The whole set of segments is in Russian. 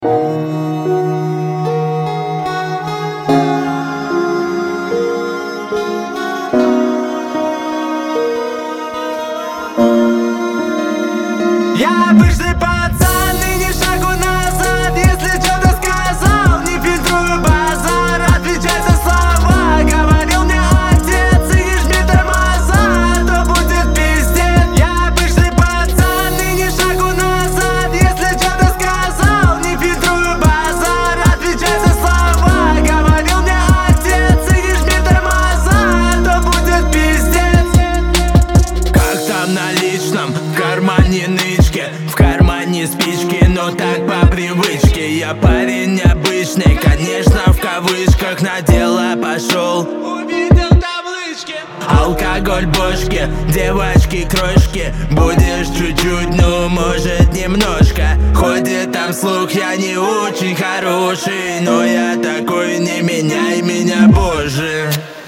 Я обычный пацан и ни шагу назад. Если что-то сказал, не фильтрую базар. Отвечай за слова, говорил мне отец. И не жми тормоза, а то будет пиздец. Я обычный пацан и ни шагу назад. Если что-то сказал, не фильтрую базар. Отвечай за слова, говорил мне отец. И не жми тормоза, а то будет пиздец. Как там на личном, в кармане нычки, в кармане спички, но так по привычке. Я парень необычный, конечно, в кавычках, на дело пошел. Увидел таблички, Алкоголь, бошки, девочки, крошки. Будешь чуть-чуть, ну может немножко. Ходит там слух, я не очень хороший, но я такой, не меняй меня, боже.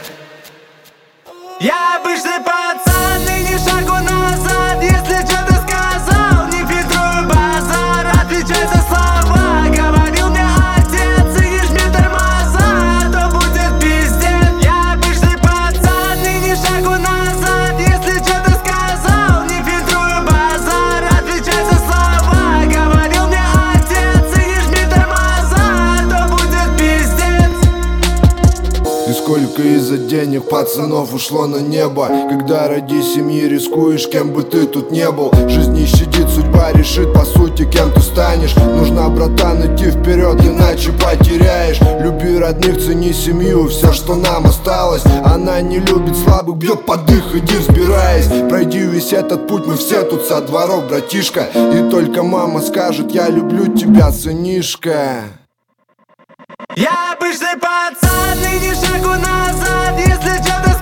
я обычный пацан и ни шагу назад. Если что-то сказал, не фильтрую базар. Отвечай за слова, говорил мне отец. И не жми тормоза, а то будет пиздец. Я обычный пацан и ни шагу назад. Если что-то сказал, не фильтрую базар. Отвечай за слова, говорил мне отец. И не жми тормоза, а то будет пиздец. И сколько из-за денег пацанов ушло на небо. Когда ради семьи рискуешь, кем бы ты тут не был. Жизнь не щадит, судьба решит по сути, кем ты станешь. Нужно, братан, идти вперед, иначе потеряешь. Люби родных, цени семью, все, что нам осталось. Она не любит слабых, бьет под дых, иди взбираясь. Пройди весь этот путь, мы все тут со дворов, братишка. И только мама скажет: я люблю тебя, сынишка. Я обычный пацан и ни шагу назад. Если что-то